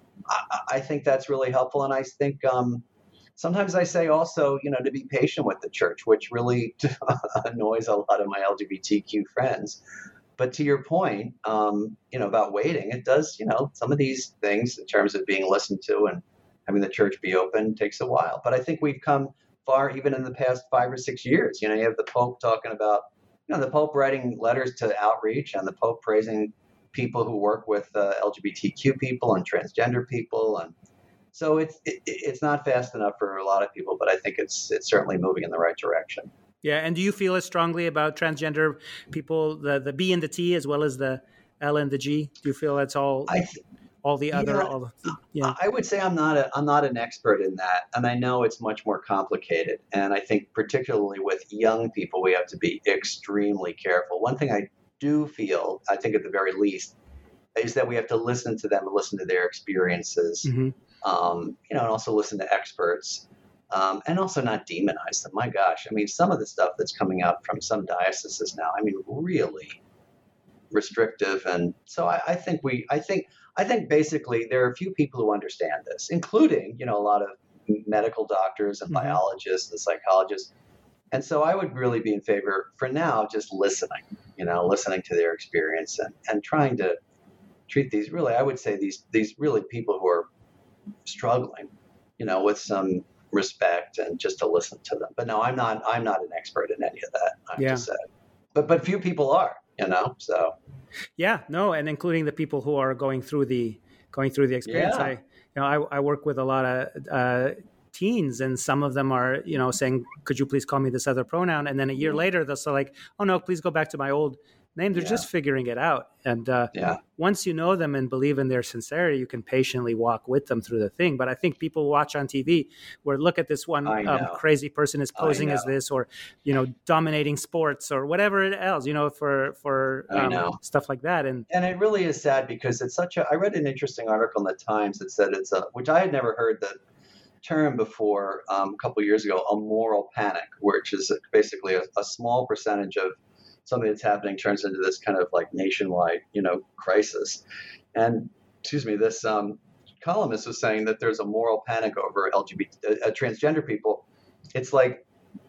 I think that's really helpful. And I think sometimes I say also, to be patient with the church, which really annoys a lot of my LGBTQ friends. But to your point, about waiting, it does, some of these things in terms of being listened to and having the church be open takes a while. But I think we've come far even in the past 5 or 6 years. You have the Pope talking about, the Pope writing letters to outreach, and the Pope praising people who work with LGBTQ people and transgender people. And so it's not fast enough for a lot of people, but I think it's certainly moving in the right direction.
Yeah. And do you feel as strongly about transgender people, the B and the T as well as the L and the G? Do you feel that's all the other?
I would say I'm not an expert in that, and I know it's much more complicated. And I think particularly with young people, we have to be extremely careful. One thing I do feel, I think at the very least, is that we have to listen to them and listen to their experiences. And also listen to experts, and also not demonize them. My gosh, I mean, some of the stuff that's coming out from some dioceses now, I mean, really restrictive. And so I think basically there are a few people who understand this, including, a lot of medical doctors and biologists and psychologists. And so I would really be in favor, for now, just listening to their experience and trying to treat these really, I would say these really people who are struggling with some respect and just to listen to them. But no, I'm not an expert in any of that, I have
Yeah.
to say. But few people are, so.
Yeah, no, and including the people who are going through the experience.
Yeah.
I work with a lot of teens, and some of them are saying, "Could you please call me this other pronoun?" And then a year later, they'll say like, "Oh no, please go back to my old name." They're just figuring it out, and once you know them and believe in their sincerity, you can patiently walk with them through the thing. But I think people watch on TV where look at this one crazy person is posing as this, or dominating sports or whatever else, for stuff like that. And
it really is sad because it's I read an interesting article in the Times that said which I had never heard the term before, a couple of years ago, a moral panic, which is basically a small percentage of something that's happening turns into this kind of like nationwide, crisis. And this columnist was saying that there's a moral panic over LGBT, transgender people. It's like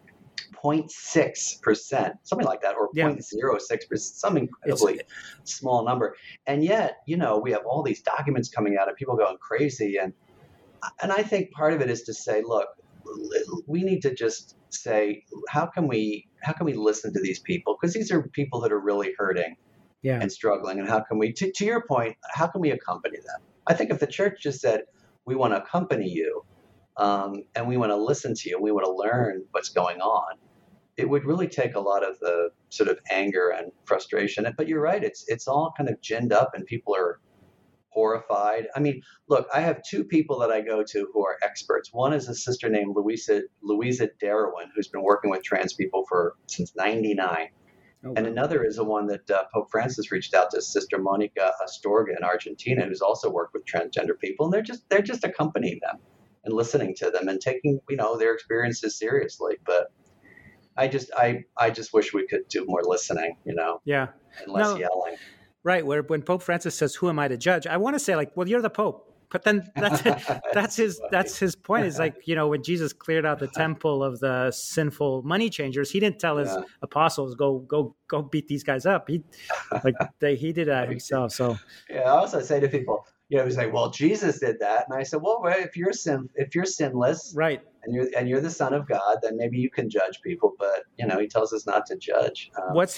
0.6%, something like that, or 0.06%, some incredibly small number. And yet, we have all these documents coming out of people going crazy. And I think part of it is to say, look, we need to just say, how can we listen to these people? Because these are people that are really hurting and struggling. And how can we, to your point, how can we accompany them? I think if the church just said, we want to accompany you, and we want to listen to you, and we want to learn what's going on, it would really take a lot of the sort of anger and frustration. But you're right, it's all kind of ginned up, and people are horrified. I mean, look, I have two people that I go to who are experts. One is a sister named Louisa Darwin, who's been working with trans people since '99. Oh, and another is the one that Pope Francis reached out to, Sister Monica Astorga in Argentina, who's also worked with transgender people. And they're just accompanying them and listening to them and taking, their experiences seriously. But I just wish we could do more listening, and less yelling.
Right, where when Pope Francis says, "Who am I to judge?" I want to say, like, well, you're the Pope. But then that's his point. Is like, when Jesus cleared out the temple of the sinful money changers, he didn't tell his apostles go beat these guys up. He did that himself. So
I also say to people, we say, well, Jesus did that, and I said, well, if you're sinless,
right,
and you're the Son of God, then maybe you can judge people. But he tells us not to judge.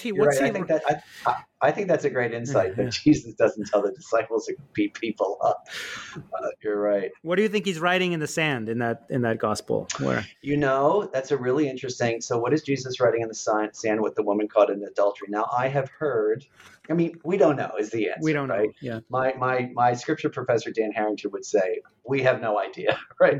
I think that's a great insight that Jesus doesn't tell the disciples to beat people up. You're right.
What do you think he's writing in the sand in that gospel? Where
that's a really interesting. So what is Jesus writing in the sand with the woman caught in adultery? Now I have heard. I mean, we don't know is the answer.
We don't know.
Right?
Yeah.
My scripture professor Dan Harrington would say we have no idea. Right.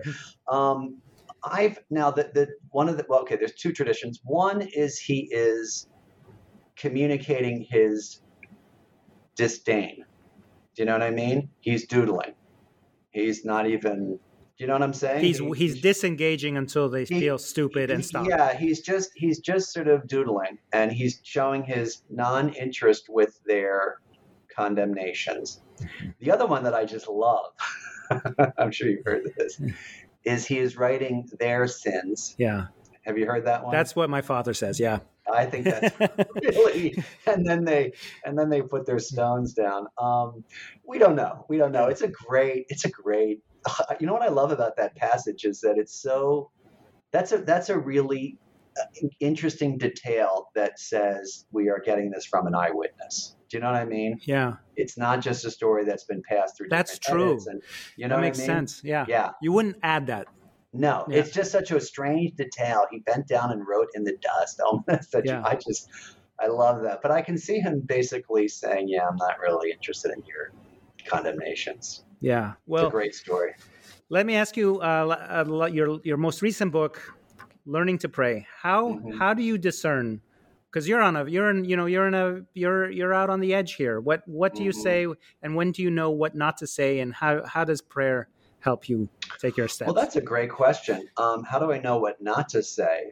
There's two traditions. One is he is communicating his disdain. Do you know what I mean? He's doodling. He's not even. Do you know what I'm saying?
He's disengaging until they feel stupid and stop.
Yeah, he's just sort of doodling, and he's showing his non-interest with their condemnations. The other one that I just love, I'm sure you've heard of this, is he is writing their sins.
Yeah. Have
you heard that one?
That's what my father says. Yeah.
I think that's really, and then they put their stones down. We don't know. It's a great. You know what I love about that passage is that that's a really interesting detail that says we are getting this from an eyewitness. Do you know what I mean?
Yeah.
It's not just a story that's been passed through.
That's true.
And,
that makes sense. Yeah.
Yeah.
You wouldn't add that.
No, It's just such a strange detail. He bent down and wrote in the dust. I love that. But I can see him basically saying, yeah, I'm not really interested in your condemnations.
Yeah. Well,
it's a great story.
Let me ask you, your most recent book, Learning to Pray. How do you discern? Because you're out on the edge here. What do you say, and when do you know what not to say, and how does prayer help you take your steps?
Well, that's a great question. How do I know what not to say?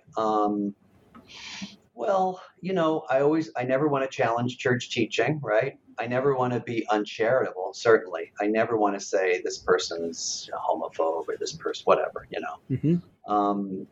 I never want to challenge church teaching, right? I never want to be uncharitable, certainly. I never want to say this person's a homophobe or this person, whatever, Mm-hmm.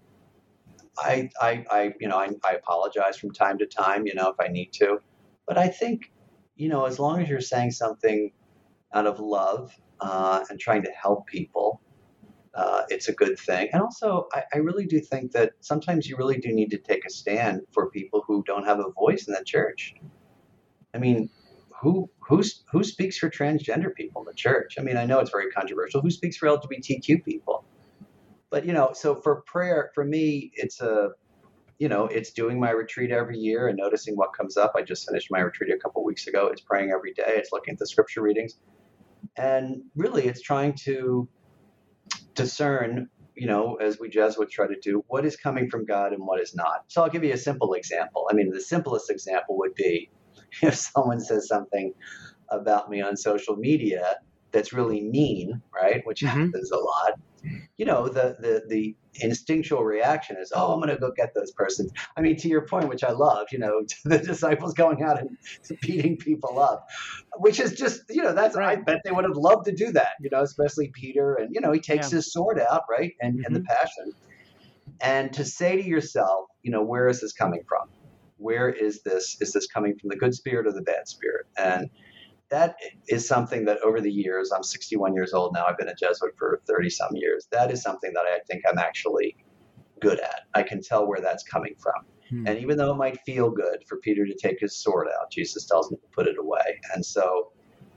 I apologize from time to time, if I need to. But I think, as long as you're saying something out of love and trying to help people, it's a good thing. And also, I really do think that sometimes you really do need to take a stand for people who don't have a voice in the church. I mean, who speaks for transgender people in the church? I mean, I know it's very controversial. Who speaks for LGBTQ people? But so for prayer, for me, it's doing my retreat every year and noticing what comes up. I just finished my retreat a couple of weeks ago. It's praying every day. It's looking at the scripture readings, and really, it's trying to discern, as we Jesuits try to do, what is coming from God and what is not. So I'll give you a simple example. I mean, the simplest example would be if someone says something about me on social media that's really mean, right? Which happens a lot. The instinctual reaction is, oh, I'm going to go get those persons. I mean, to your point, which I love, the disciples going out and beating people up, which is just, that's, right. I bet they would have loved to do that, especially Peter. And, he takes his sword out, right? And the passion. And to say to yourself, where is this coming from? Where is this? Is this coming from the good spirit or the bad spirit? And that is something that over the years, I'm 61 years old now, I've been a Jesuit for 30 some years. That is something that I think I'm actually good at. I can tell where that's coming from. And even though it might feel good for Peter to take his sword out, Jesus tells him to put it away. And so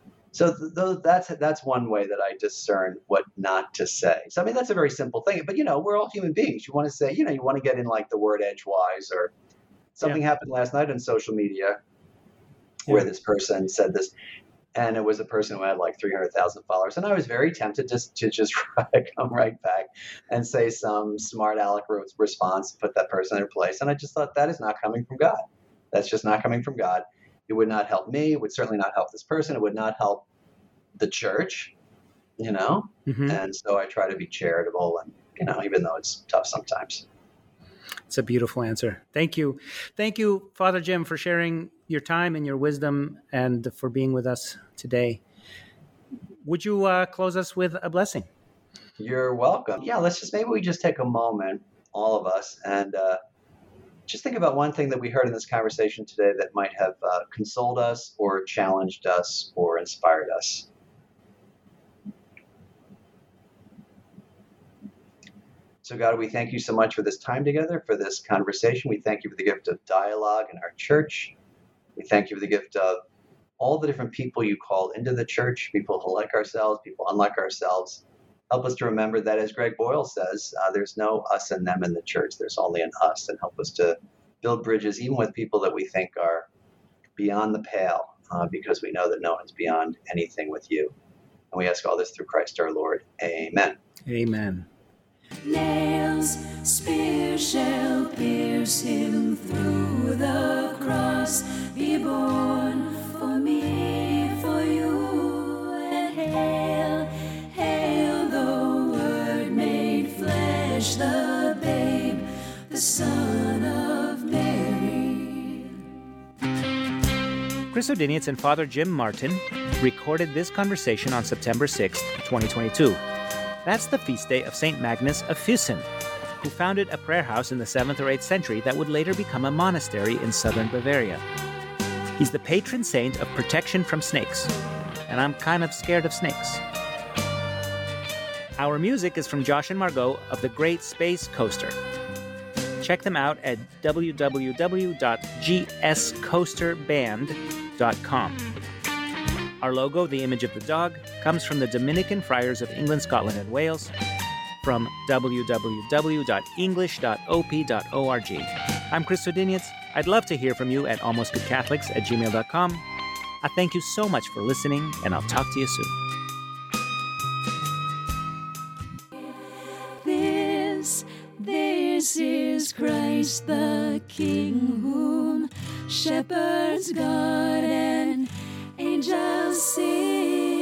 that's one way that I discern what not to say. So, I mean, that's a very simple thing, but we're all human beings. You want to say, you want to get in like the word edgewise, or something happened last night on social media where this person said this. And it was a person who had like 300,000 followers. And I was very tempted to just come right back and say some smart aleck response, put that person in their place. And I just thought, that is not coming from God. That's just not coming from God. It would not help me. It would certainly not help this person. It would not help the church, And so I try to be charitable and, even though it's tough sometimes.
It's a beautiful answer. Thank you. Thank you, Father Jim, for sharing your time and your wisdom and for being with us today. Would you close us with a blessing?
You're welcome. Yeah, maybe we just take a moment, all of us, and just think about one thing that we heard in this conversation today that might have consoled us or challenged us or inspired us. So God, we thank you so much for this time together, for this conversation. We thank you for the gift of dialogue in our church. We thank you for the gift of all the different people you called into the church, people who like ourselves, people unlike ourselves. Help us to remember that, as Greg Boyle says, there's no us and them in the church. There's only an us, and help us to build bridges even with people that we think are beyond the pale, because we know that no one's beyond anything with you. And we ask all this through Christ our Lord. Amen.
Amen.
Nails, spear shall pierce him through the cross. Be born for me, for you, and hail, hail the Word made flesh, the babe, the Son of Mary.
Chris Odinietz and Father Jim Martin recorded this conversation on September 6th, 2022. That's the feast day of St. Magnus of Füssen, who founded a prayer house in the 7th or 8th century that would later become a monastery in southern Bavaria. He's the patron saint of protection from snakes, and I'm kind of scared of snakes. Our music is from Josh and Margot of the Great Space Coaster. Check them out at www.gscoasterband.com. Our logo, the image of the dog, comes from the Dominican Friars of England, Scotland, and Wales, from www.english.op.org. I'm Chris Odinietz. I'd love to hear from you at almostgoodcatholics@gmail.com. I thank you so much for listening, and I'll talk to you
soon. This is Christ the King, whom shepherds guard and angels sing.